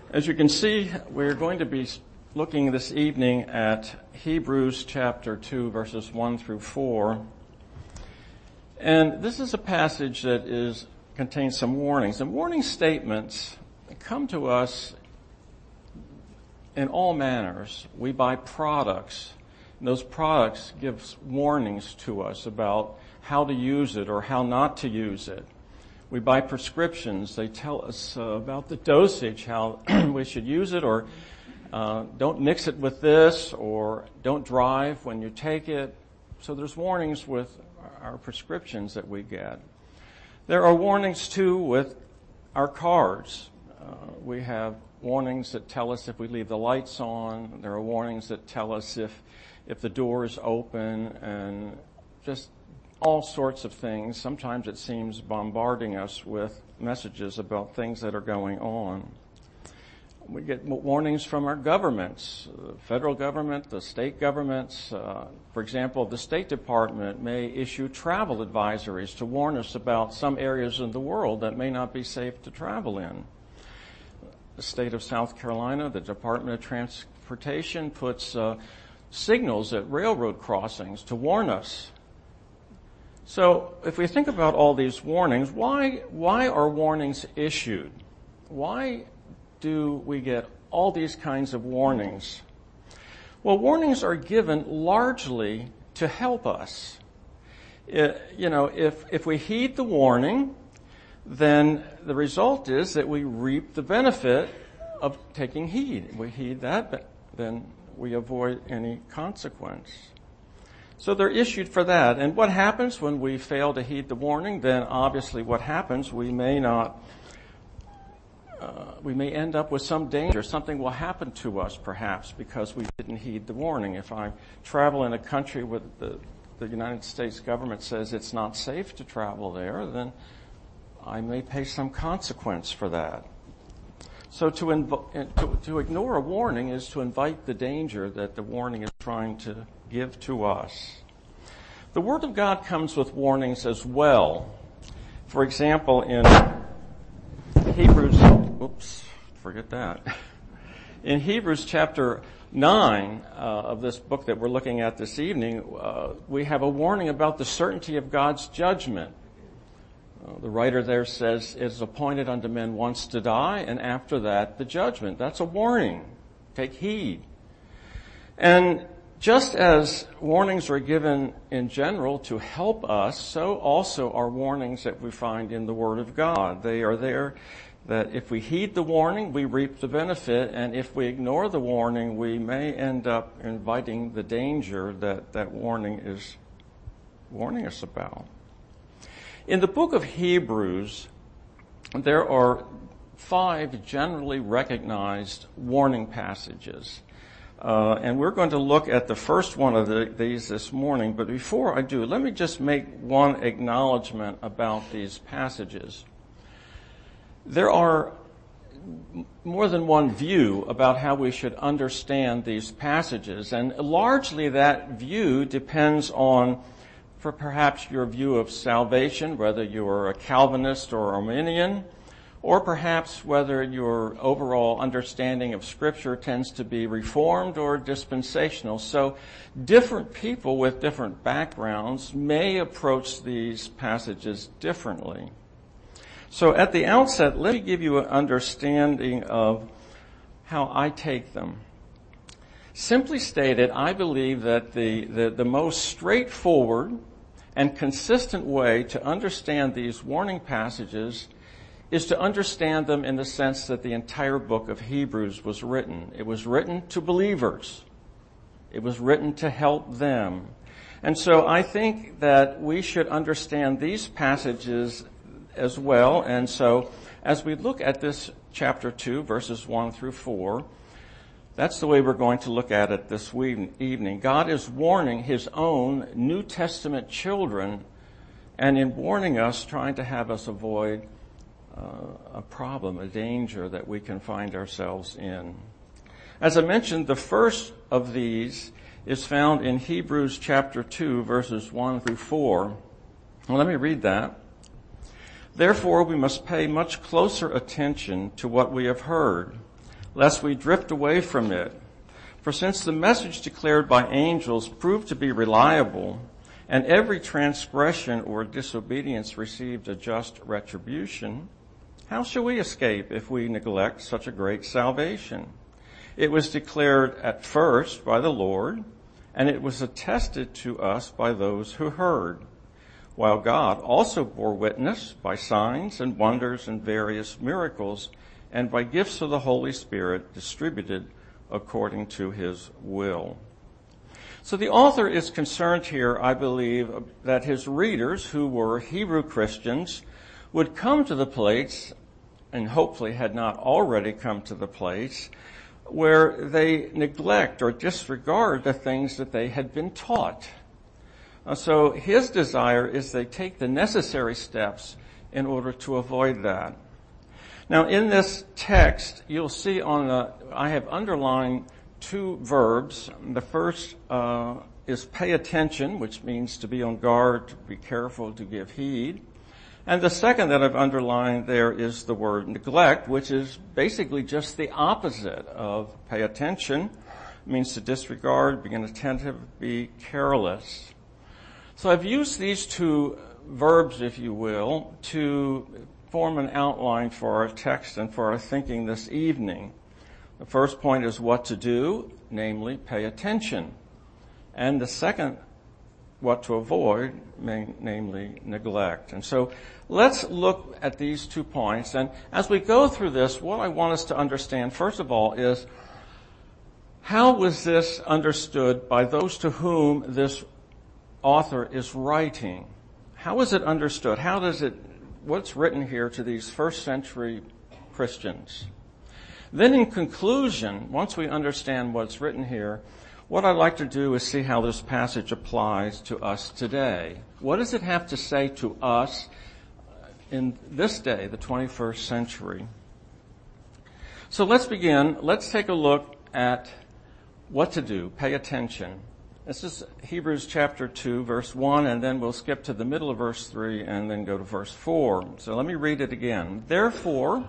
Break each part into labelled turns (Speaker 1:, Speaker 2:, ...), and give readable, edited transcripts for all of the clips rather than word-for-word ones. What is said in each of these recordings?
Speaker 1: As you can see, we're going to be looking this evening at Hebrews chapter 2, verses 1 through 4. And this is a passage that contains some warnings. And warning statements come to us in all manners. We buy products, and those products give warnings to us about how to use it or how not to use it. We buy prescriptions. They tell us about the dosage, how we should use it, or don't mix it with this, or don't drive when you take it. So there's warnings with our prescriptions that we get. There are warnings, too, with our cars. We have warnings that tell us if we leave the lights on. There are warnings that tell us if the door is open, and just all sorts of things. Sometimes it seems bombarding us with messages about things that are going on. We get warnings from our governments, the federal government, the state governments. For example, the State Department may issue travel advisories to warn us about some areas in the world that may not be safe to travel in. The state of South Carolina, the Department of Transportation puts signals at railroad crossings to warn us. So if we think about all these warnings, why are warnings issued? Why do we get all these kinds of warnings? Well, warnings are given largely to help us. If we heed the warning, then the result is that we reap the benefit of taking heed. If we heed that, then we avoid any consequence. So they're issued for that. And what happens when we fail to heed the warning? Then obviously what happens, we may end up with some danger. Something will happen to us perhaps because we didn't heed the warning. If I travel in a country where the United States government says it's not safe to travel there, then I may pay some consequence for that. So to ignore a warning is to invite the danger that the warning is trying to give to us. The Word of God comes with warnings as well. For example, in In Hebrews chapter 9 of this book that we're looking at this evening, we have a warning about the certainty of God's judgment. The writer there says, it is appointed unto men once to die, and after that the judgment. That's a warning. Take heed. And just as warnings are given in general to help us, so also are warnings that we find in the Word of God. They are there that if we heed the warning, we reap the benefit, and if we ignore the warning, we may end up inviting the danger that warning is warning us about. In the book of Hebrews, there are 5 generally recognized warning passages. And we're going to look at the first one of these this morning. But before I do, let me just make one acknowledgement about these passages. There are more than one view about how we should understand these passages. And largely that view depends on, for perhaps your view of salvation, whether you're a Calvinist or Arminian, or perhaps whether your overall understanding of Scripture tends to be Reformed or dispensational. So different people with different backgrounds may approach these passages differently. So at the outset, let me give you an understanding of how I take them. Simply stated, I believe that the most straightforward and consistent way to understand these warning passages is to understand them in the sense that the entire book of Hebrews was written. It was written to believers. It was written to help them. And so I think that we should understand these passages as well. And so as we look at this chapter 2, verses 1 through 4, that's the way we're going to look at it this evening. God is warning His own New Testament children, and in warning us, trying to have us avoid a problem, a danger that we can find ourselves in. As I mentioned, the first of these is found in Hebrews chapter 2, verses 1 through 4. Well, let me read that. Therefore, we must pay much closer attention to what we have heard, lest we drift away from it. For since the message declared by angels proved to be reliable, and every transgression or disobedience received a just retribution, how shall we escape if we neglect such a great salvation? It was declared at first by the Lord, and it was attested to us by those who heard, while God also bore witness by signs and wonders and various miracles, and by gifts of the Holy Spirit distributed according to his will. So the author is concerned here, I believe, that his readers, who were Hebrew Christians, would come to the place, and hopefully had not already come to the place, where they neglect or disregard the things that they had been taught. So his desire is they take the necessary steps in order to avoid that. Now in this text, you'll see I have underlined two verbs. The first is pay attention, which means to be on guard, to be careful, to give heed. And the second that I've underlined there is the word neglect, which is basically just the opposite of pay attention. It means to disregard, be inattentive, be careless. So I've used these two verbs, if you will, to form an outline for our text and for our thinking this evening. The first point is what to do, namely pay attention. And the second, what to avoid, namely neglect. And so let's look at these 2 points. And as we go through this, what I want us to understand, first of all, is how was this understood by those to whom this author is writing? How is it understood? What's written here to these first century Christians? Then in conclusion, once we understand what's written here, what I'd like to do is see how this passage applies to us today. What does it have to say to us in this day, the 21st century? So let's begin. Let's take a look at what to do. Pay attention. This is Hebrews chapter 2, verse 1, and then we'll skip to the middle of verse 3 and then go to verse 4. So let me read it again. Therefore,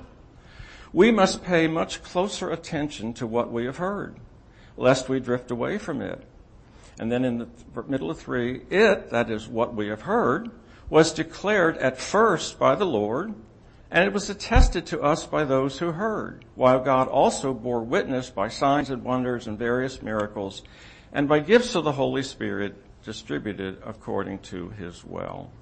Speaker 1: we must pay much closer attention to what we have heard, lest we drift away from it. And then in the middle of 3, that is what we have heard, was declared at first by the Lord, and it was attested to us by those who heard, while God also bore witness by signs and wonders and various miracles, and by gifts of the Holy Spirit distributed according to his will.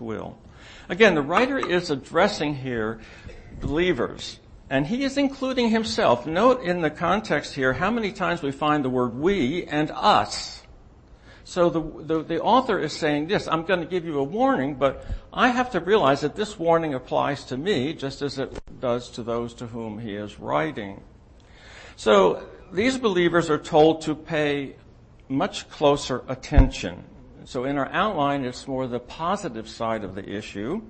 Speaker 1: Again, the writer is addressing here believers, and he is including himself. Note in the context here how many times we find the word we and us. So the author is saying this, I'm going to give you a warning, but I have to realize that this warning applies to me just as it does to those to whom he is writing. So these believers are told to pay much closer attention. So in our outline, it's more the positive side of the issue.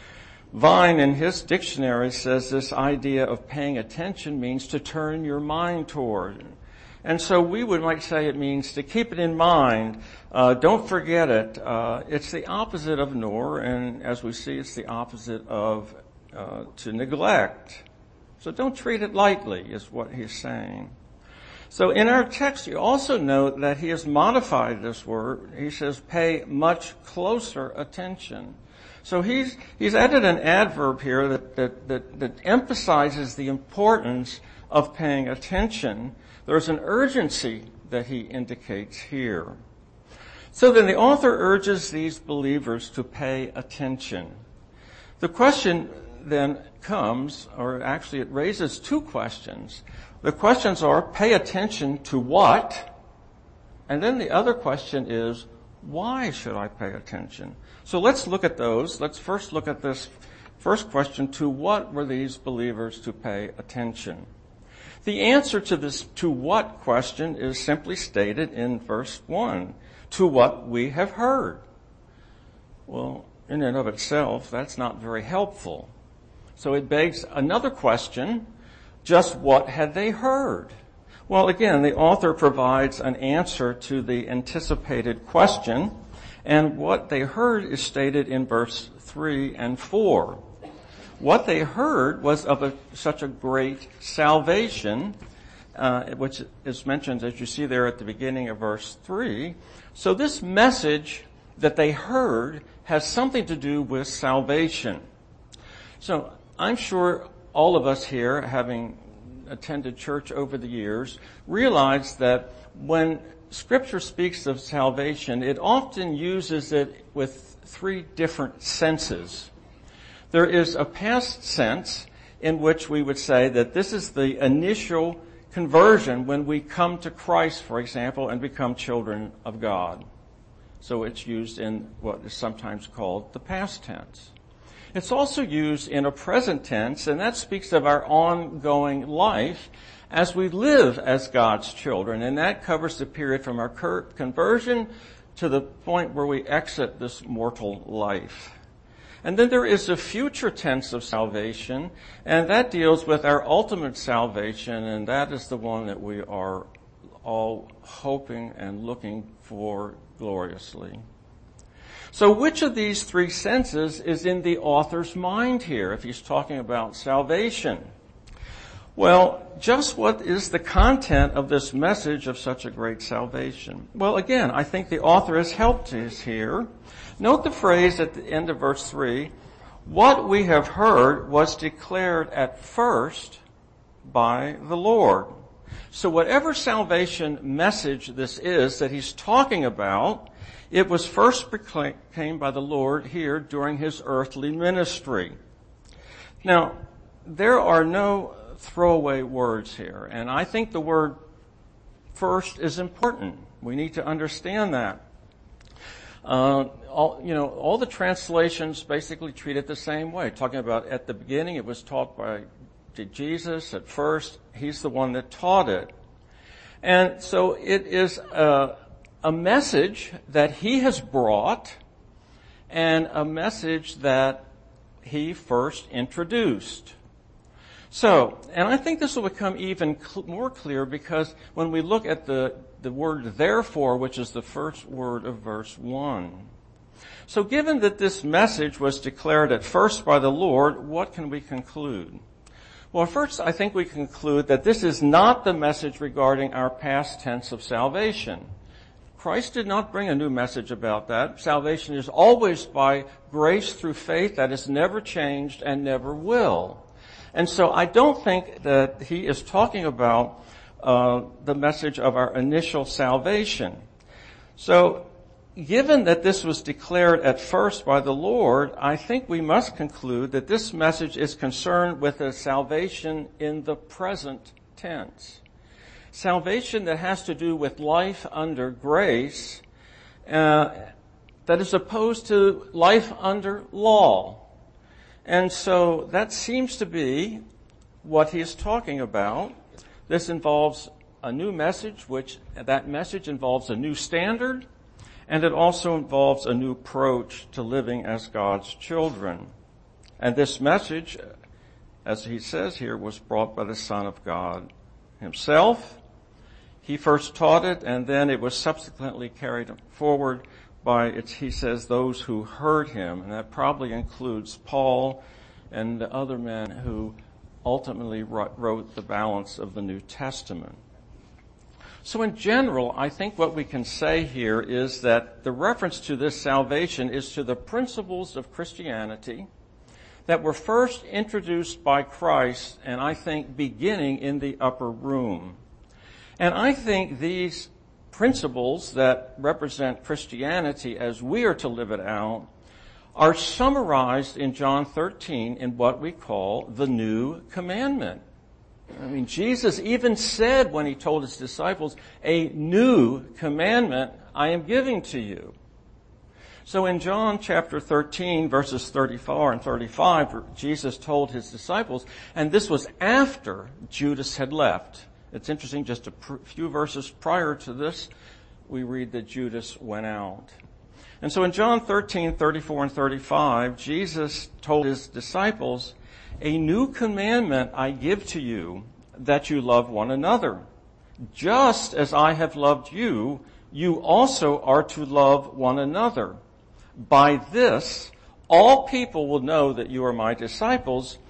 Speaker 1: Vine, in his dictionary, says this idea of paying attention means to turn your mind toward. And so we might say it means to keep it in mind. Don't forget it. It's the opposite of ignore, and as we see, it's the opposite of to neglect. So don't treat it lightly, is what he's saying. So in our text, you also note that he has modified this word. He says, pay much closer attention. So he's added an adverb here that emphasizes the importance of paying attention. There's an urgency that he indicates here. So then the author urges these believers to pay attention. The question then comes, or actually it raises 2 questions. The questions are, pay attention to what? And then the other question is, why should I pay attention? So let's look at those. Let's first look at this first question, to what were these believers to pay attention? The answer to this to what question is simply stated in verse 1, to what we have heard. Well, in and of itself, that's not very helpful. So it begs another question, just what had they heard? Well, again, the author provides an answer to the anticipated question, and what they heard is stated in verse 3 and 4. what they heard was of such a great salvation, which is mentioned, as you see there at the beginning of verse 3. So this message that they heard has something to do with salvation. So I'm sure all of us here, having attended church over the years, realize that when Scripture speaks of salvation, it often uses it with three different senses. There is a past sense in which we would say that this is the initial conversion when we come to Christ, for example, and become children of God. So it's used in what is sometimes called the past tense. It's also used in a present tense, and that speaks of our ongoing life as we live as God's children, and that covers the period from our conversion to the point where we exit this mortal life. And then there is a future tense of salvation, and that deals with our ultimate salvation, and that is the one that we are all hoping and looking for gloriously. So which of these three senses is in the author's mind here if he's talking about salvation? Well, just what is the content of this message of such a great salvation? Well, again, I think the author has helped us here. Note the phrase at the end of verse 3, what we have heard was declared at first by the Lord. So whatever salvation message this is that he's talking about, it was first proclaimed by the Lord here during his earthly ministry. Now, there are no throwaway words here, and I think the word first is important. We need to understand that. All the translations basically treat it the same way. Talking about at the beginning, it was taught by Jesus at first. He's the one that taught it. And so it is a message that he has brought and a message that he first introduced. So, and I think this will become even more clear because when we look at the word therefore, which is the first word of verse 1. So given that this message was declared at first by the Lord, what can we conclude? Well, first, I think we conclude that this is not the message regarding our past tense of salvation. Christ did not bring a new message about that. Salvation is always by grace through faith. That is never changed and never will. And so I don't think that he is talking about the message of our initial salvation. So given that this was declared at first by the Lord, I think we must conclude that this message is concerned with a salvation in the present tense. Salvation that has to do with life under grace, that is opposed to life under law. And so that seems to be what he is talking about. This involves a new message, which that message involves a new standard, and it also involves a new approach to living as God's children. And this message, as he says here, was brought by the Son of God himself. He first taught it, and then it was subsequently carried forward by, he says, those who heard him. And that probably includes Paul and the other men who ultimately wrote the balance of the New Testament. So in general, I think what we can say here is that the reference to this salvation is to the principles of Christianity that were first introduced by Christ, and I think beginning in the upper room. And I think these principles that represent Christianity as we are to live it out are summarized in John 13 in what we call the New Commandment. I mean, Jesus even said when he told his disciples, a new commandment I am giving to you. So in John chapter 13, verses 34 and 35, Jesus told his disciples, and this was after Judas had left. It's interesting, just a few verses prior to this, we read that Judas went out. And so in John 13, 34 and 35, Jesus told his disciples, a new commandment I give to you, that you love one another. Just as I have loved you, you also are to love one another. By this, all people will know that you are my disciples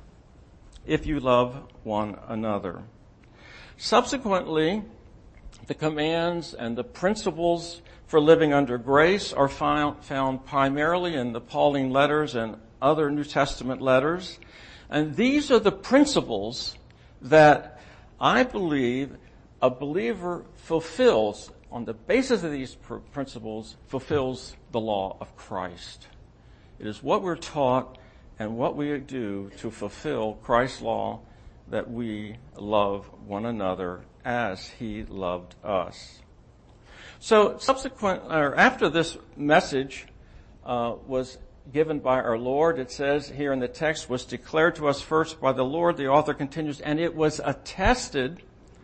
Speaker 1: if you love one another. Subsequently, the commands and the principles for living under grace are found primarily in the Pauline letters and other New Testament letters. And these are the principles that I believe a believer fulfills, on the basis of these principles, fulfills the law of Christ. It is what we're taught and what we do to fulfill Christ's law, that we love one another as he loved us. So after this message was given by our Lord, it says here in the text, was declared to us first by the Lord, the author continues, and it was attested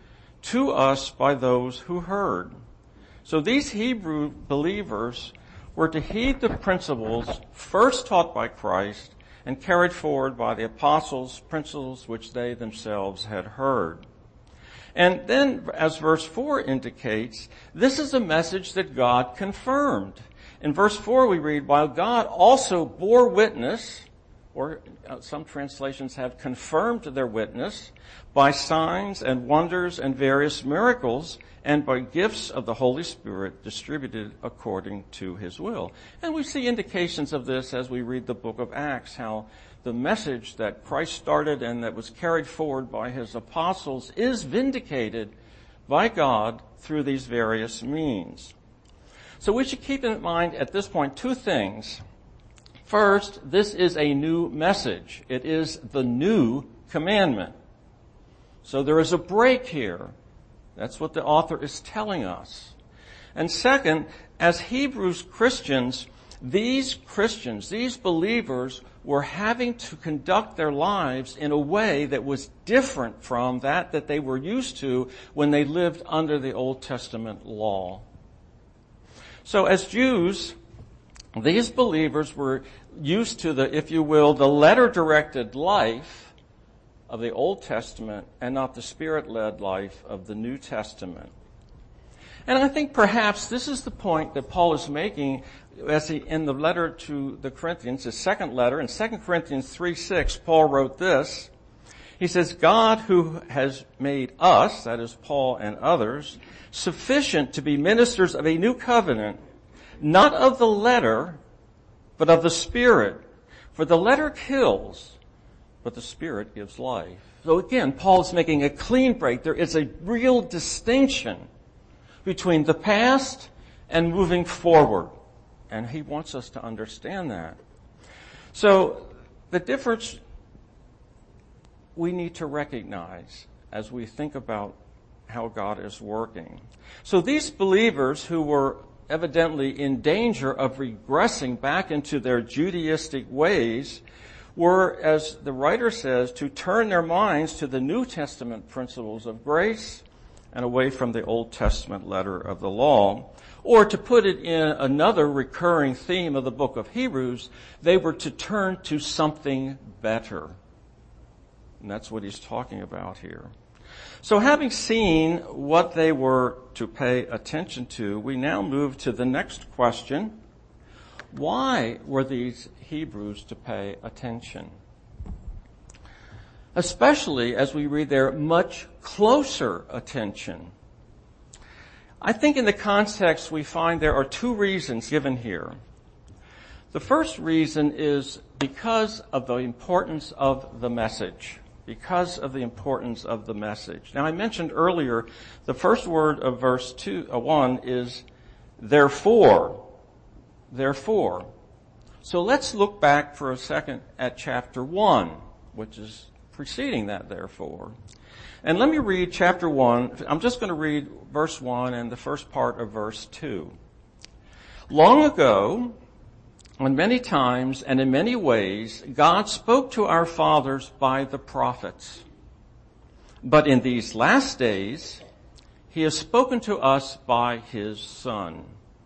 Speaker 1: to us by those who heard. So these Hebrew believers were to heed the principles first taught by Christ and carried forward by the apostles, principles which they themselves had heard. And then, as verse 4 indicates, this is a message that God confirmed. In verse 4 we read, while God also bore witness, or some translations have confirmed their witness, by signs and wonders and various miracles, and by gifts of the Holy Spirit distributed according to his will. And we see indications of this as we read the book of Acts, how the message that Christ started and that was carried forward by his apostles is vindicated by God through these various means. So we should keep in mind at this point two things. First, this is a new message. It is the new commandment. So there is a break here. That's what the author is telling us. And second, as Hebrews Christians, these believers, were having to conduct their lives in a way that was different from that they were used to when they lived under the Old Testament law. So as Jews, these believers were used to the, if you will, the letter-directed life of the Old Testament and not the Spirit-led life of the New Testament. And I think perhaps this is the point that Paul is making as in the letter to the Corinthians, his second letter. In 2 Corinthians 3:6, Paul wrote this. He says, God who has made us, that is Paul and others, sufficient to be ministers of a new covenant, not of the letter, but of the Spirit. For the letter kills, but the Spirit gives life. So again, Paul is making a clean break. There is a real distinction between the past and moving forward. And he wants us to understand that. So the difference we need to recognize as we think about how God is working. So these believers who were evidently in danger of regressing back into their Judaistic ways were, as the writer says, to turn their minds to the New Testament principles of grace and away from the Old Testament letter of the law. Or to put it in another recurring theme of the book of Hebrews, they were to turn to something better. And that's what he's talking about here. So having seen what they were to pay attention to, we now move to the next question. Why were these Hebrews to pay attention? Especially as we read their much closer attention. I think in the context we find there are two reasons given here. The first reason is because of the importance of the message. Because of the importance of the message. Now I mentioned earlier the first word of verse 1 is therefore. Therefore. So let's look back for a second at chapter 1, which is preceding that therefore. And let me read chapter 1. I'm just going to read verse 1 and the first part of verse 2. Long ago, and many times and in many ways, God spoke to our fathers by the prophets. But in these last days, he has spoken to us by his Son.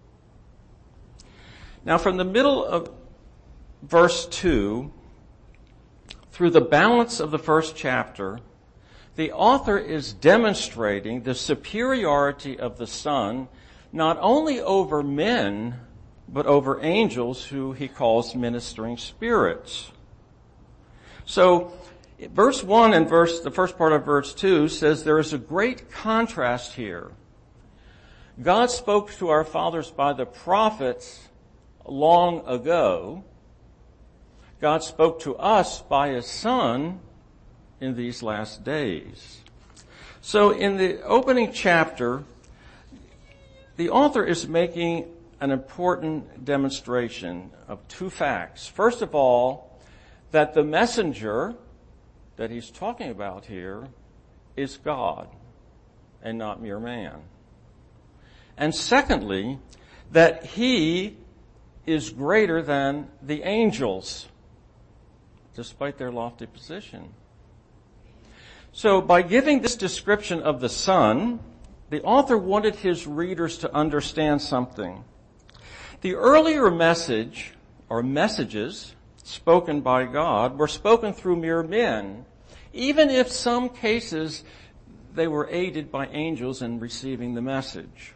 Speaker 1: Now from the middle of verse 2, through the balance of the first chapter, the author is demonstrating the superiority of the Son, not only over men, but over angels who he calls ministering spirits. So, verse 1 and the first part of verse 2 says there is a great contrast here. God spoke to our fathers by the prophets long ago. God spoke to us by his Son in these last days. So in the opening chapter, the author is making an important demonstration of two facts. First of all, that the messenger that he's talking about here is God and not mere man. And secondly, that he is greater than the angels, despite their lofty position. So by giving this description of the Son, the author wanted his readers to understand something. The earlier message, or messages, spoken by God were spoken through mere men, even if some cases they were aided by angels in receiving the message.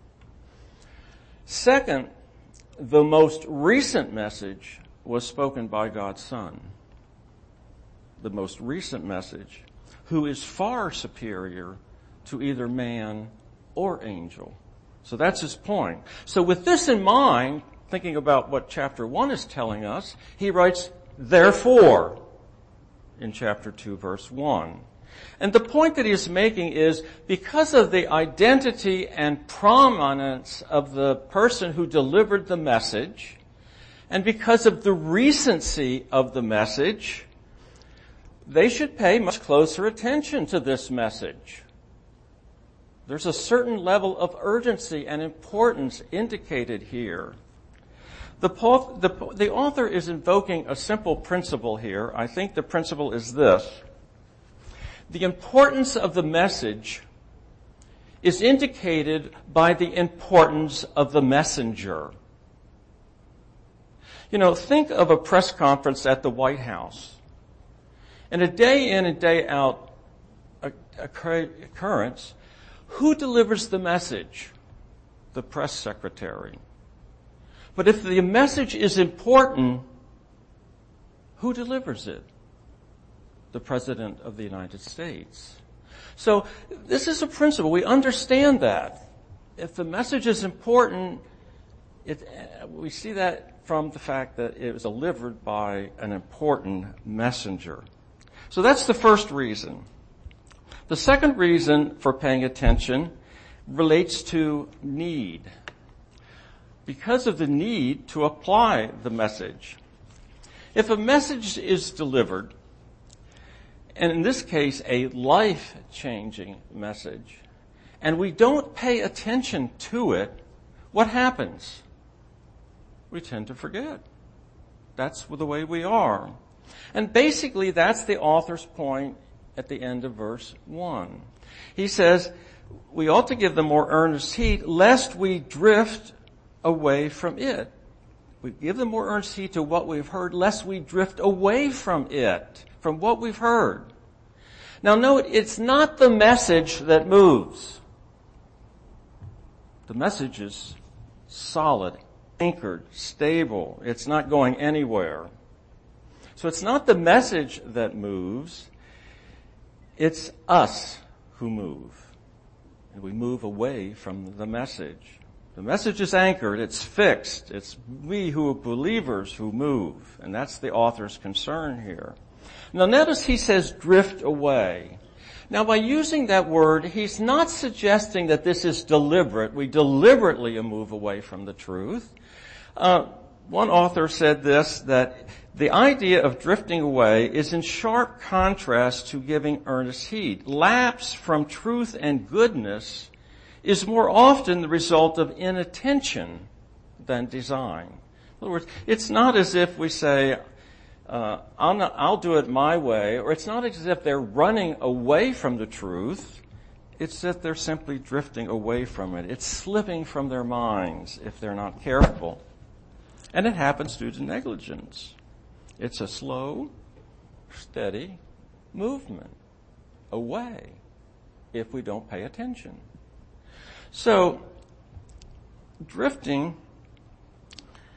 Speaker 1: Second, the most recent message was spoken by God's Son. The most recent message, who is far superior to either man or angel. So that's his point. So with this in mind, thinking about what chapter 1 is telling us, he writes, therefore, in chapter 2, verse 1. And the point that he's making is, because of the identity and prominence of the person who delivered the message, and because of the recency of the message, they should pay much closer attention to this message. There's a certain level of urgency and importance indicated here. The author is invoking a simple principle here. I think the principle is this. The importance of the message is indicated by the importance of the messenger. You know, think of a press conference at the White House. And a day in and day out occurrence, who delivers the message? The press secretary. But if the message is important, who delivers it? The President of the United States. So this is a principle. We understand that. If the message is important, we see that from the fact that it was delivered by an important messenger. So that's the first reason. The second reason for paying attention relates to need. Because of the need to apply the message. If a message is delivered, and in this case a life-changing message, and we don't pay attention to it, what happens? We tend to forget. That's the way we are. And basically that's the author's point at the end of verse 1. He says, we ought to give them more earnest heed, lest we drift away from it. We give them more earnest heed to what we've heard, lest we drift away from it, from what we've heard. Now note, it's not the message that moves. The message is solid, anchored, stable. It's not going anywhere. So it's not the message that moves. It's us who move. And we move away from the message. The message is anchored. It's fixed. It's we who are believers who move. And that's the author's concern here. Now notice he says drift away. Now by using that word, he's not suggesting that this is deliberate. We deliberately move away from the truth. One author said this, that the idea of drifting away is in sharp contrast to giving earnest heed. Lapse from truth and goodness is more often the result of inattention than design. In other words, it's not as if we say, I'll do it my way, or it's not as if they're running away from the truth. It's that they're simply drifting away from it. It's slipping from their minds if they're not careful. And it happens due to negligence. It's a slow, steady movement away if we don't pay attention. So, drifting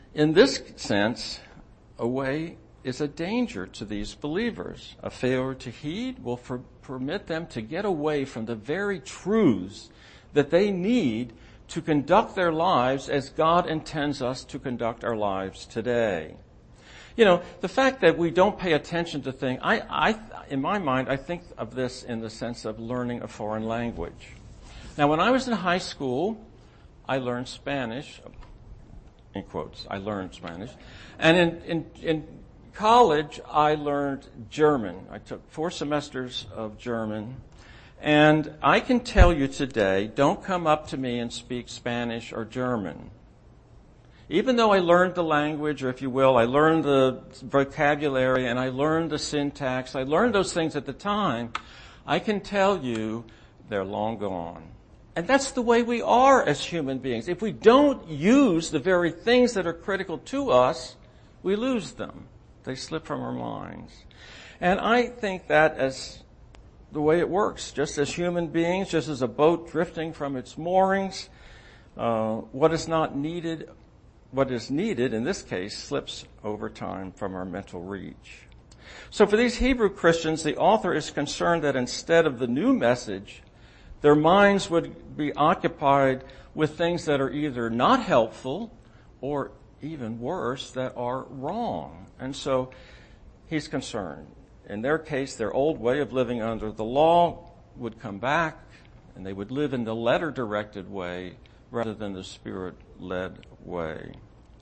Speaker 1: In this sense, away is a danger to these believers. A failure to heed will permit them to get away from the very truths that they need to conduct their lives as God intends us to conduct our lives today. You know, the fact that we don't pay attention to things, in my mind, I think of this in the sense of learning a foreign language. Now, when I was in high school, I learned Spanish, in quotes, I learned Spanish. And in college, I learned German. I took 4 semesters of German. And I can tell you today, don't come up to me and speak Spanish or German. Even though I learned the language, or if you will, I learned the vocabulary and I learned the syntax, I learned those things at the time, I can tell you they're long gone. And that's the way we are as human beings. If we don't use the very things that are critical to us, we lose them. They slip from our minds. And I think that as the way it works, just as human beings, just as a boat drifting from its moorings, what is needed in this case slips over time from our mental reach. So for these Hebrew Christians, the author is concerned that instead of the new message, their minds would be occupied with things that are either not helpful or even worse, that are wrong. And so he's concerned. In their case, their old way of living under the law would come back, and they would live in the letter-directed way rather than the Spirit-led way.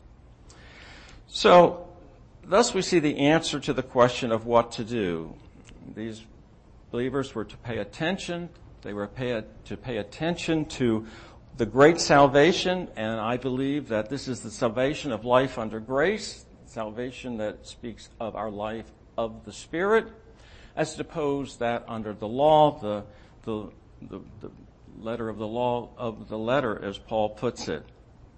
Speaker 1: So, thus we see the answer to the question of what to do. These believers were to pay attention. They were to pay attention to the great salvation, and I believe that this is the salvation of life under grace, salvation that speaks of our life of the Spirit, as opposed that under the law, the letter of the law of the letter, as Paul puts it.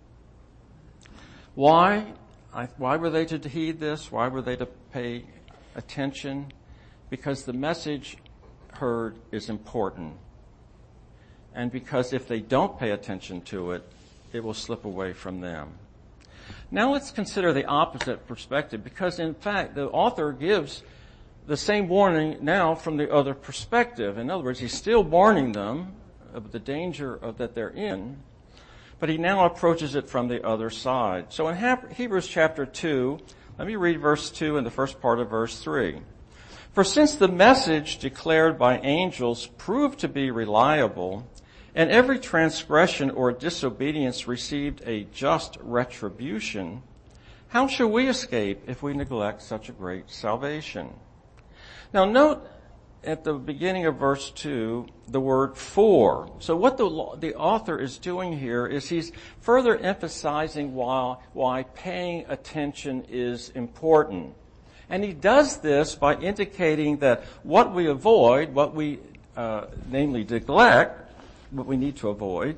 Speaker 1: Why were they to heed this? Why were they to pay attention? Because the message heard is important. And because if they don't pay attention to it, it will slip away from them. Now let's consider the opposite perspective, because in fact the author gives the same warning now from the other perspective. In other words, he's still warning them of the danger that they're in, but he now approaches it from the other side. So in Hebrews chapter 2, let me read verse 2 and the first part of verse 3. For since the message declared by angels proved to be reliable, and every transgression or disobedience received a just retribution, how shall we escape if we neglect such a great salvation? Now note at the beginning of verse 2 the word for. So what the author is doing here is he's further emphasizing why paying attention is important. And he does this by indicating that what we avoid, what we namely neglect, what we need to avoid,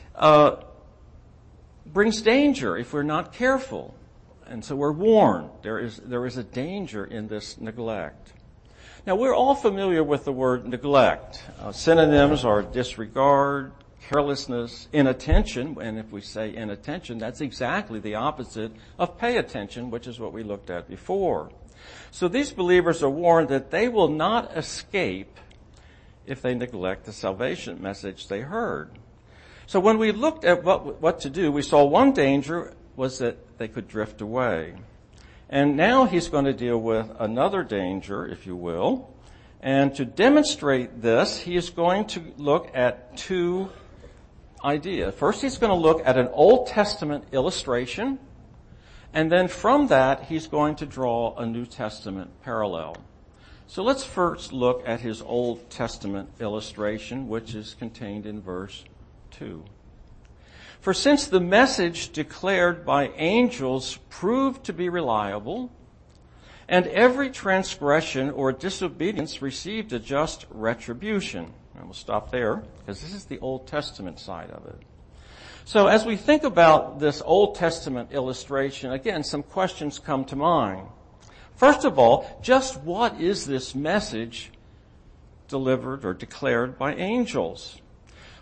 Speaker 1: brings danger if we're not careful. And so we're warned. There is a danger in this neglect. Now, we're all familiar with the word neglect. Synonyms are disregard, carelessness, inattention. And if we say inattention, that's exactly the opposite of pay attention, which is what we looked at before. So these believers are warned that they will not escape if they neglect the salvation message they heard. So when we looked at what to do, we saw one danger was that they could drift away. And now he's going to deal with another danger, if you will. And to demonstrate this, he is going to look at 2 ideas. First, he's going to look at an Old Testament illustration. And then from that, he's going to draw a New Testament parallel. So let's first look at his Old Testament illustration, which is contained in verse 2. For since the message declared by angels proved to be reliable, and every transgression or disobedience received a just retribution. And we'll stop there, because this is the Old Testament side of it. So as we think about this Old Testament illustration, again, some questions come to mind. First of all, just what is this message delivered or declared by angels?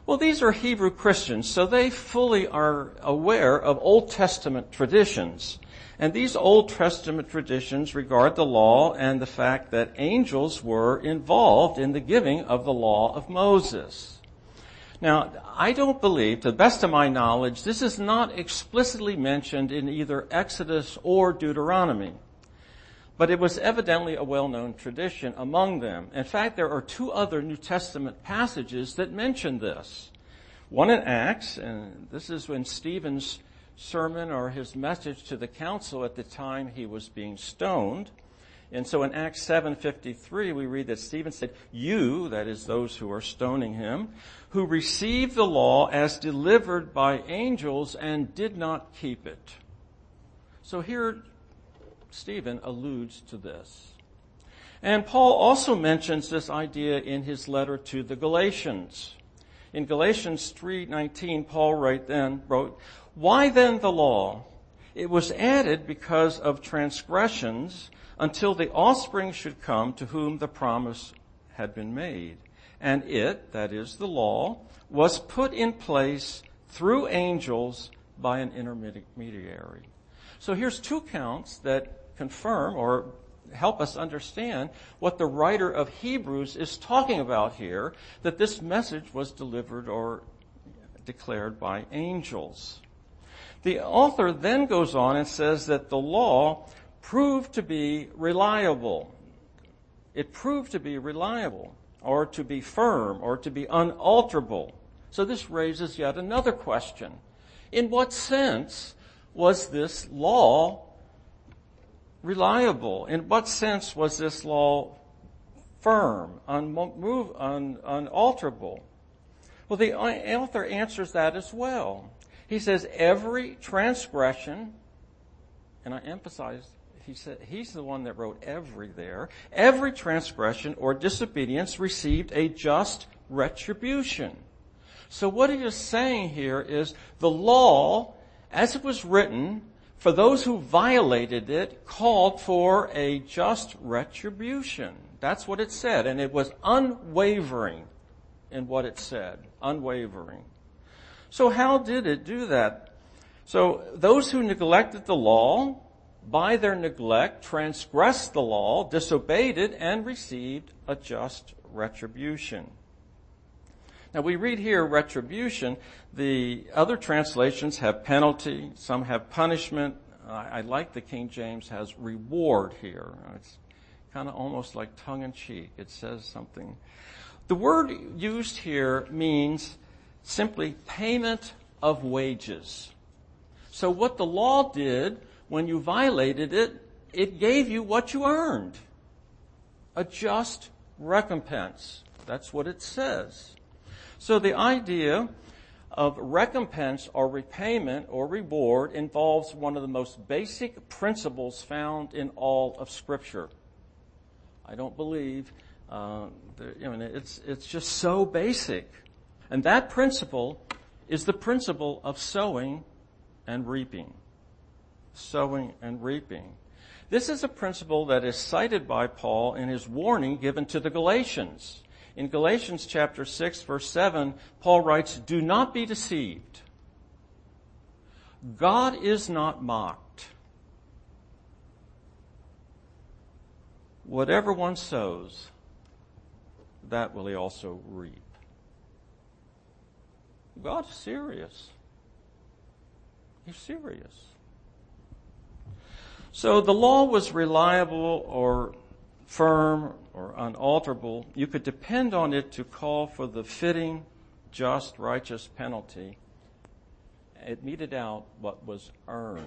Speaker 1: Well, these are Hebrew Christians, so they fully are aware of Old Testament traditions. And these Old Testament traditions regard the law and the fact that angels were involved in the giving of the law of Moses. Now, I don't believe, to the best of my knowledge, this is not explicitly mentioned in either Exodus or Deuteronomy. But it was evidently a well-known tradition among them. In fact, there are two other New Testament passages that mention this. One in Acts, and this is when Stephen's sermon or his message to the council at the time he was being stoned. And so in Acts 7:53, we read that Stephen said, "You," that is those who are stoning him, "who received the law as delivered by angels and did not keep it." So here Stephen alludes to this. And Paul also mentions this idea in his letter to the Galatians. In Galatians 3:19, Paul wrote, "Why then the law? It was added because of transgressions until the offspring should come to whom the promise had been made. And it," that is the law, "was put in place through angels by an intermediary." So here's two counts that confirm or help us understand what the writer of Hebrews is talking about here, that this message was delivered or declared by angels. The author then goes on and says that the law proved to be reliable. It proved to be reliable, or to be firm, or to be unalterable. So this raises yet another question. In what sense was this law reliable? In what sense was this law firm, unalterable? Well, the author answers that as well. He says every transgression, and I emphasize, he's the one that wrote every there, every transgression or disobedience received a just retribution. So what he is saying here is the law, as it was written, for those who violated it, called for a just retribution. That's what it said, and it was unwavering in what it said. Unwavering. So how did it do that? So those who neglected the law, by their neglect, transgressed the law, disobeyed it, and received a just retribution. Now we read here retribution. The other translations have penalty. Some have punishment. I like the King James has reward here. It's kind of almost like tongue-in-cheek. It says something. The word used here means simply payment of wages. So what the law did when you violated it, it gave you what you earned. A just recompense. That's what it says. So the idea of recompense or repayment or reward involves one of the most basic principles found in all of Scripture. I don't believe, it's just so basic. And that principle is the principle of sowing and reaping. Sowing and reaping. This is a principle that is cited by Paul in his warning given to the Galatians. In Galatians chapter 6, verse 7, Paul writes, "Do not be deceived. God is not mocked. Whatever one sows, that will he also reap." God is serious. He's serious. So the law was reliable or firm or unalterable. You could depend on it to call for the fitting, just, righteous penalty. It meted out what was earned.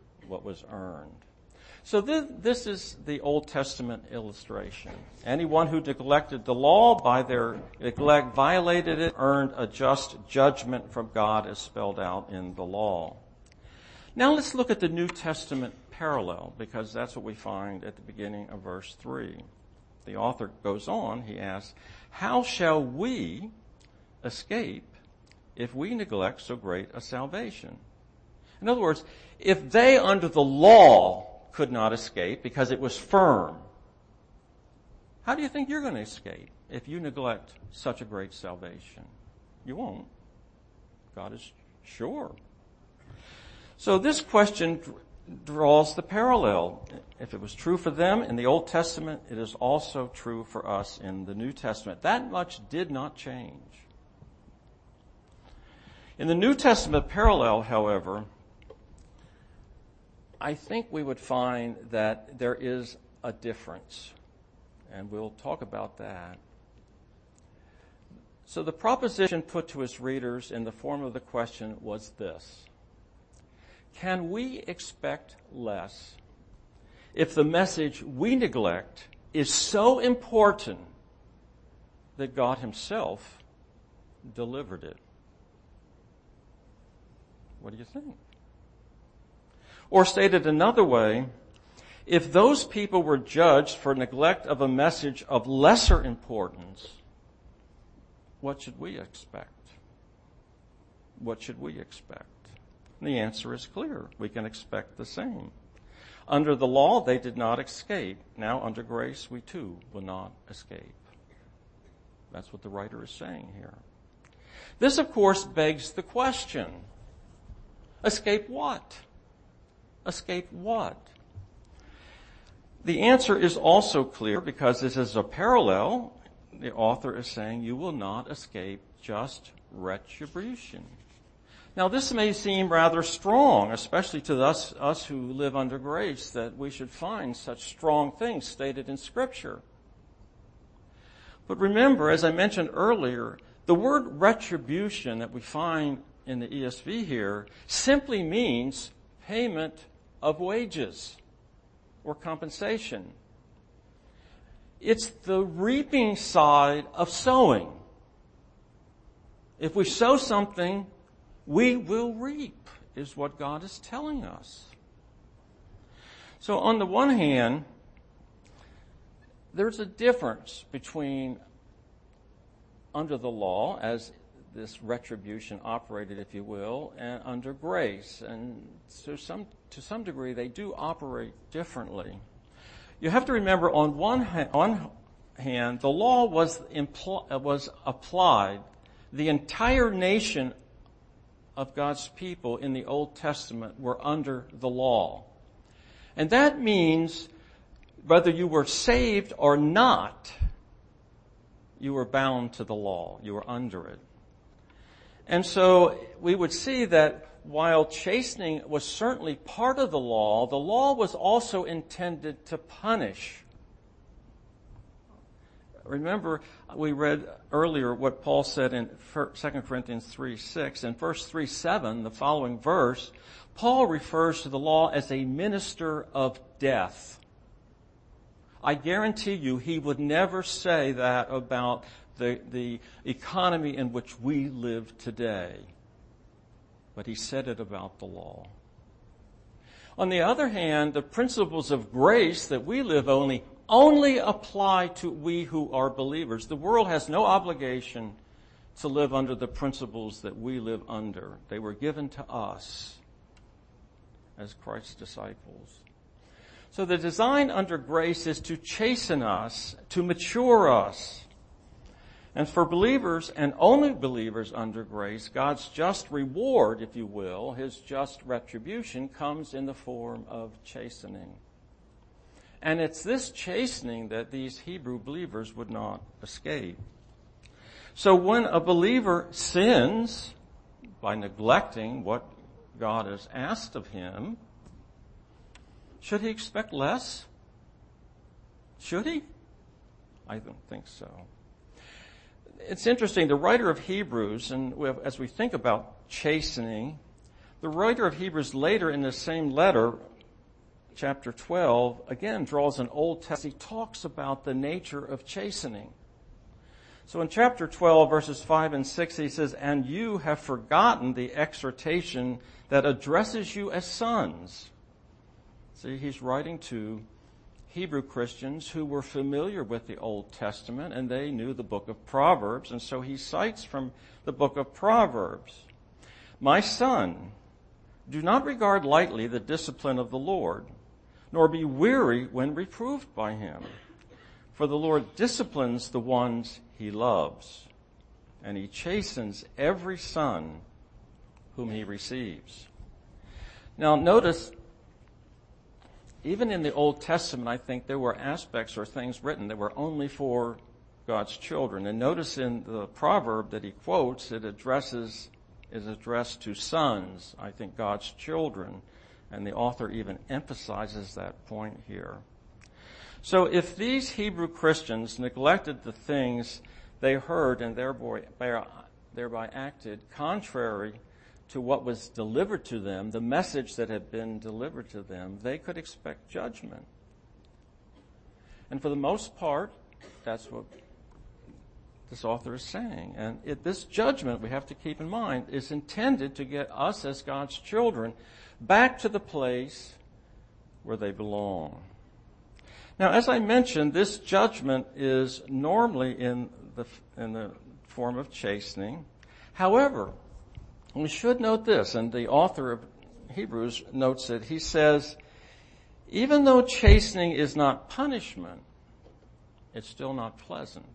Speaker 1: So this is the Old Testament illustration. Anyone who neglected the law by their neglect, violated it, earned a just judgment from God as spelled out in the law. Now let's look at the New Testament parallel, because that's what we find at the beginning of verse 3. The author goes on, he asks, "How shall we escape if we neglect so great a salvation?" In other words, if they under the law could not escape because it was firm, how do you think you're going to escape if you neglect such a great salvation? You won't. God is sure. So this question draws the parallel. If it was true for them in the Old Testament, it is also true for us in the New Testament. That much did not change. In the New Testament parallel, however, I think we would find that there is a difference, and we'll talk about that. So the proposition put to his readers in the form of the question was this: can we expect less if the message we neglect is so important that God himself delivered it? What do you think? Or stated another way, if those people were judged for neglect of a message of lesser importance, what should we expect? What should we expect? And the answer is clear. We can expect the same. Under the law, they did not escape. Now, under grace, we too will not escape. That's what the writer is saying here. This, of course, begs the question: escape what? Escape what? The answer is also clear because this is a parallel. The author is saying you will not escape just retribution. Now, this may seem rather strong, especially to us who live under grace, that we should find such strong things stated in Scripture. But remember, as I mentioned earlier, the word retribution that we find in the ESV here simply means payment of wages or compensation. It's the reaping side of sowing. If we sow something, we will reap, is what God is telling us. So on the one hand, there's a difference between under the law, as this retribution operated, if you will, and under grace. And to some degree, they do operate differently. You have to remember, on one hand, the law was applied. The entire nation of God's people in the Old Testament were under the law. And that means whether you were saved or not, you were bound to the law. You were under it. And so we would see that while chastening was certainly part of the law was also intended to punish. Remember, we read earlier what Paul said in 2 Corinthians 3:6. In verse 3:7, the following verse, Paul refers to the law as a minister of death. I guarantee you he would never say that about the economy in which we live today. But he said it about the law. On the other hand, the principles of grace that we live only apply to we who are believers. The world has no obligation to live under the principles that we live under. They were given to us as Christ's disciples. So the design under grace is to chasten us, to mature us. And for believers and only believers under grace, God's just reward, if you will, his just retribution, comes in the form of chastening. And it's this chastening that these Hebrew believers would not escape. So when a believer sins by neglecting what God has asked of him, should he expect less? Should he? I don't think so. It's interesting, the writer of Hebrews, and as we think about chastening, the writer of Hebrews later in the same letter, chapter 12, again draws an Old Testament. He talks about the nature of chastening. So in chapter 12, verses 5 and 6, he says, "And you have forgotten the exhortation that addresses you as sons." See, he's writing to Hebrew Christians who were familiar with the Old Testament, and they knew the book of Proverbs, and so he cites from the book of Proverbs. "My son, do not regard lightly the discipline of the Lord, nor be weary when reproved by him. For the Lord disciplines the ones he loves, and he chastens every son whom he receives. Now notice, even in the Old Testament, I think there were aspects or things written that were only for God's children. And notice in the proverb that he quotes, is addressed to sons, I think God's children. And the author even emphasizes that point here. So if these Hebrew Christians neglected the things they heard and thereby acted contrary to what was delivered to them, the message that had been delivered to them, they could expect judgment. And for the most part, that's what this author is saying. And this judgment, we have to keep in mind, is intended to get us as God's children back to the place where they belong. Now, as I mentioned, this judgment is normally in the form of chastening. However, we should note this, and the author of Hebrews notes it. He says, even though chastening is not punishment, it's still not pleasant.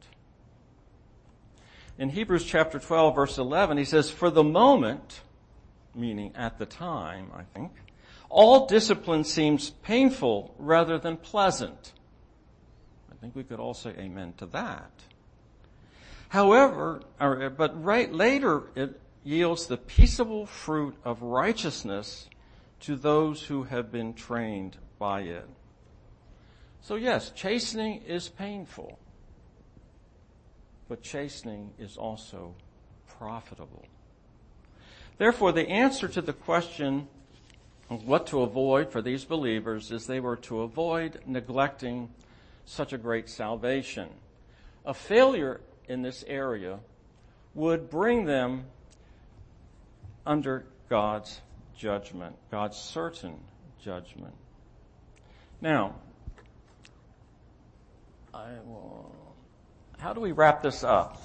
Speaker 1: In Hebrews chapter 12, verse 11, he says, for the moment, meaning at the time, I think, all discipline seems painful rather than pleasant. I think we could all say amen to that. However, later it yields the peaceable fruit of righteousness to those who have been trained by it. So yes, chastening is painful, but chastening is also profitable. Therefore, the answer to the question of what to avoid for these believers is they were to avoid neglecting such a great salvation. A failure in this area would bring them under God's judgment, God's certain judgment. Now, how do we wrap this up?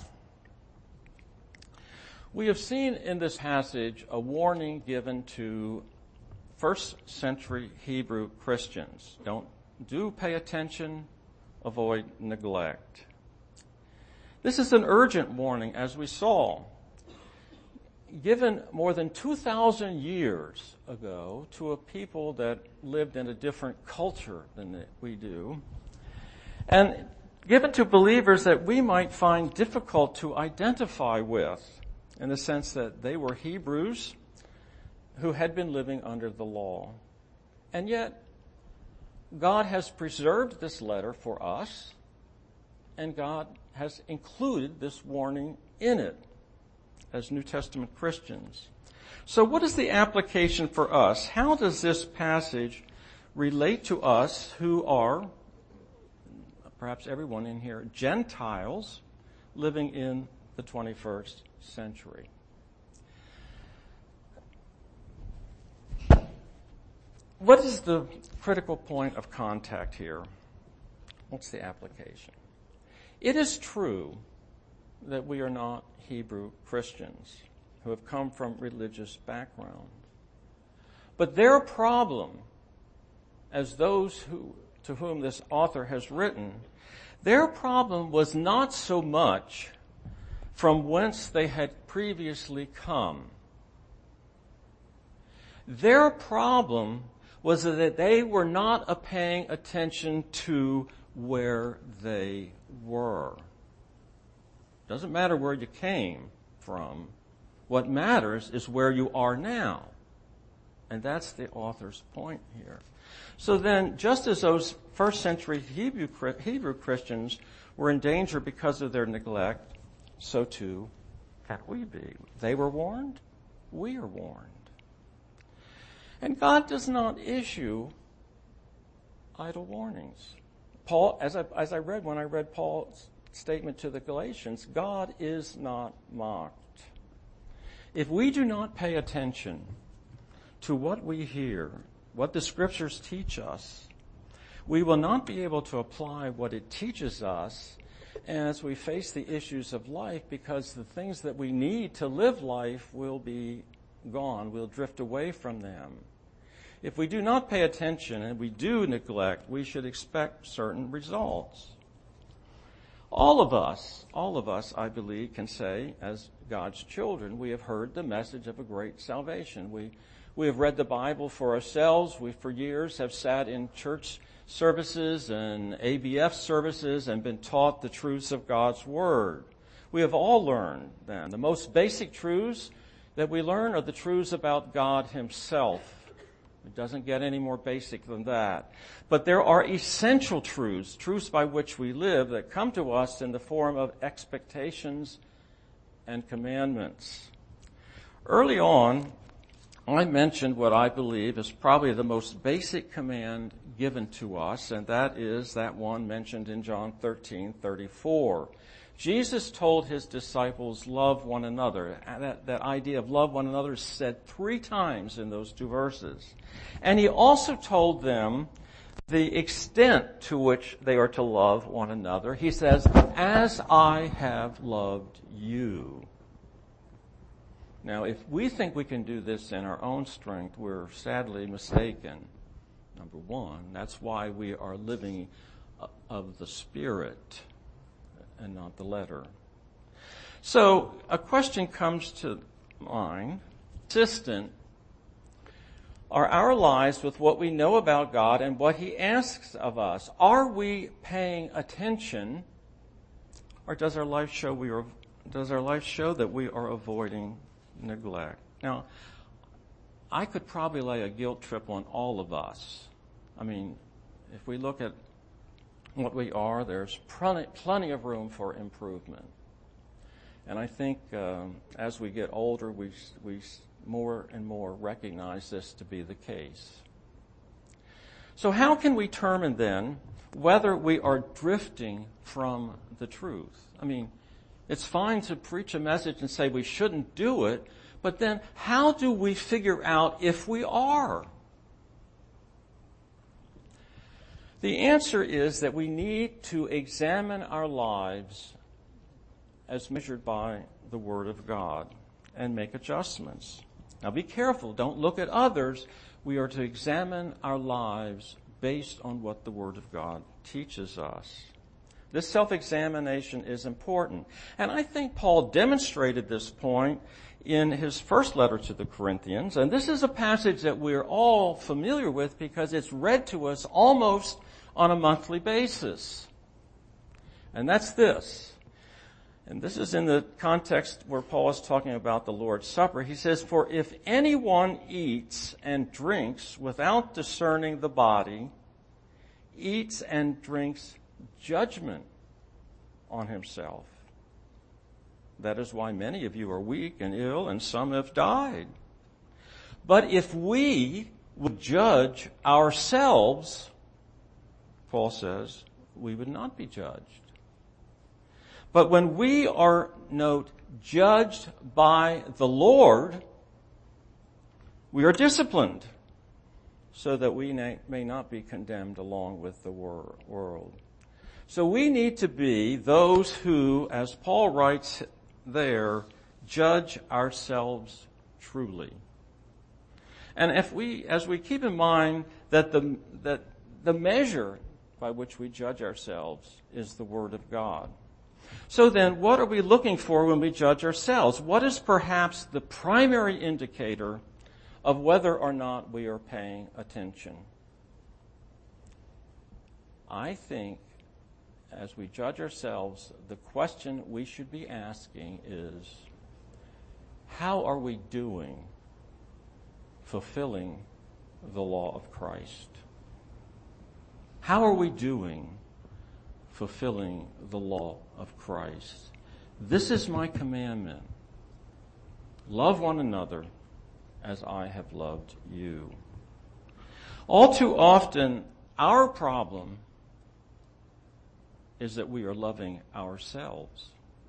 Speaker 1: We have seen in this passage a warning given to first century Hebrew Christians. Do pay attention, avoid neglect. This is an urgent warning, as we saw, given more than 2,000 years ago to a people that lived in a different culture than we do, and given to believers that we might find difficult to identify with, in the sense that they were Hebrews who had been living under the law. And yet, God has preserved this letter for us, and God has included this warning in it as New Testament Christians. So what is the application for us? How does this passage relate to us who are, perhaps everyone in here, Gentiles living in the 21st century? What is the critical point of contact here? What's the application? It is true that we are not Hebrew Christians who have come from religious background. But their problem, as those to whom this author has written, their problem was not so much from whence they had previously come. Their problem was that they were not paying attention to where they were. Doesn't matter where you came from. What matters is where you are now. And that's the author's point here. So then, just as those first century Hebrew Christians were in danger because of their neglect, so too can we be. They were warned. We are warned. And God does not issue idle warnings. Paul, as I read when I read Paul's statement to the Galatians, God is not mocked. If we do not pay attention to what we hear, what the Scriptures teach us, we will not be able to apply what it teaches us as we face the issues of life, because the things that we need to live life will be gone. We'll drift away from them. If we do not pay attention and we do neglect, we should expect certain results. All of us, I believe, can say, as God's children, we have heard the message of a great salvation. We have read the Bible for ourselves. We, for years, have sat in church services and ABF services and been taught the truths of God's Word. We have all learned then. The most basic truths that we learn are the truths about God Himself. It doesn't get any more basic than that. But there are essential truths by which we live, that come to us in the form of expectations and commandments. Early on, I mentioned what I believe is probably the most basic command given to us, and that is that one mentioned in John 13:34. Jesus told His disciples, love one another. That idea of love one another is said 3 times in those 2 verses. And He also told them the extent to which they are to love one another. He says, as I have loved you. Now, if we think we can do this in our own strength, we're sadly mistaken. Number one, that's why we are living of the Spirit and not the letter. So a question comes to mind. Consistent are our lives with what we know about God and what He asks of us? Are we paying attention, or does our life show that we are avoiding neglect? Now, I could probably lay a guilt trip on all of us. I mean, if we look at what we are, there's plenty of room for improvement. And I think as we get older, we more and more recognize this to be the case. So how can we determine then whether we are drifting from the truth? I mean, it's fine to preach a message and say we shouldn't do it, but then how do we figure out if we are? The answer is that we need to examine our lives as measured by the Word of God and make adjustments. Now be careful, don't look at others. We are to examine our lives based on what the Word of God teaches us. This self-examination is important. And I think Paul demonstrated this point in his first letter to the Corinthians. And this is a passage that we're all familiar with because it's read to us almost on a monthly basis. And that's this. And this is in the context where Paul is talking about the Lord's Supper. He says, for if anyone eats and drinks without discerning the body, eats and drinks judgment on himself. That is why many of you are weak and ill, and some have died. But if we would judge ourselves, Paul says, we would not be judged. But when we are, note, judged by the Lord, we are disciplined so that we may not be condemned along with the world. So we need to be those who, as Paul writes there, judge ourselves truly. And as we keep in mind that the measure by which we judge ourselves is the Word of God. So then, what are we looking for when we judge ourselves? What is perhaps the primary indicator of whether or not we are paying attention? I think as we judge ourselves, the question we should be asking is, how are we doing fulfilling the law of Christ? How are we doing fulfilling the law of Christ? This is my commandment. Love one another as I have loved you. All too often, our problem is that we are loving ourselves.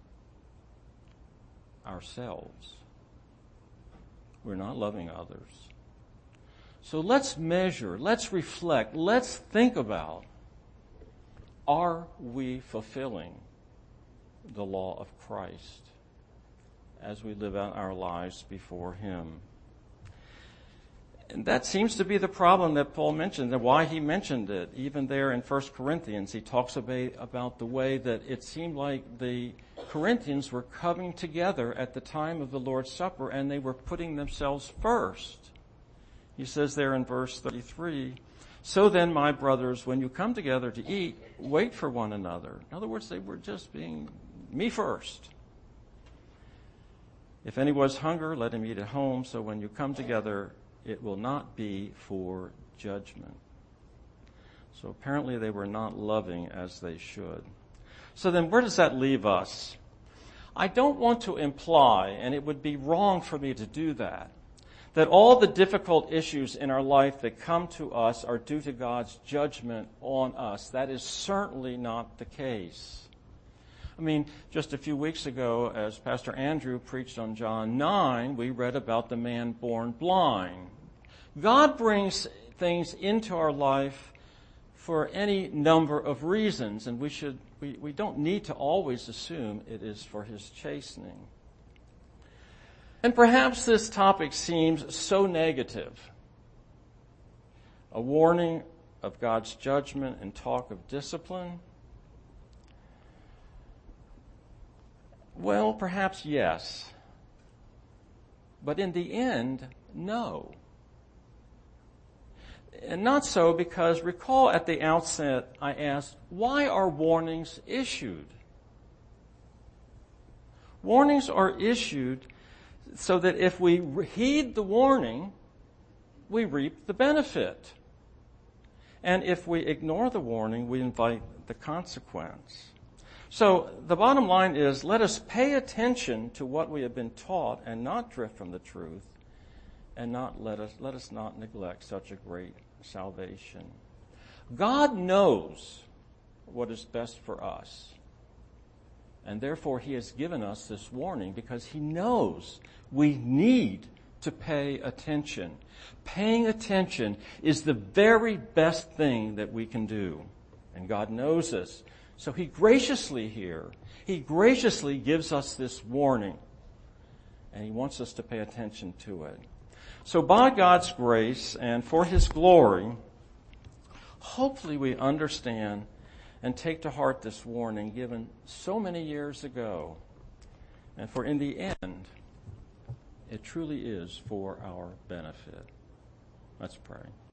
Speaker 1: Ourselves. We're not loving others. So let's measure, let's reflect, let's think about, are we fulfilling the law of Christ as we live out our lives before Him? And that seems to be the problem that Paul mentioned, and why he mentioned it. Even there in 1 Corinthians, he talks about the way that it seemed like the Corinthians were coming together at the time of the Lord's Supper, and they were putting themselves first. He says there in verse 33, "So then, my brothers, when you come together to eat, wait for one another." In other words, they were just being me first. "If any was hunger, let him eat at home, so when you come together, it will not be for judgment." So apparently they were not loving as they should. So then where does that leave us? I don't want to imply, and it would be wrong for me to do that all the difficult issues in our life that come to us are due to God's judgment on us. That is certainly not the case. I mean, just a few weeks ago, as Pastor Andrew preached on John 9, we read about the man born blind. God brings things into our life for any number of reasons, and we don't need to always assume it is for his chastening. And perhaps this topic seems so negative. A warning of God's judgment and talk of discipline. Well, perhaps yes. But in the end, no. And not so because, recall at the outset, I asked, why are warnings issued? Warnings are issued so that if we heed the warning, we reap the benefit. And if we ignore the warning, we invite the consequence. So the bottom line is, let us pay attention to what we have been taught and not drift from the truth, and let us not neglect such a great salvation. God knows what is best for us. And therefore, he has given us this warning because he knows we need to pay attention. Paying attention is the very best thing that we can do. And God knows this. So he graciously gives us this warning. And he wants us to pay attention to it. So by God's grace and for his glory, hopefully we understand and take to heart this warning given so many years ago. And for in the end, it truly is for our benefit. Let's pray.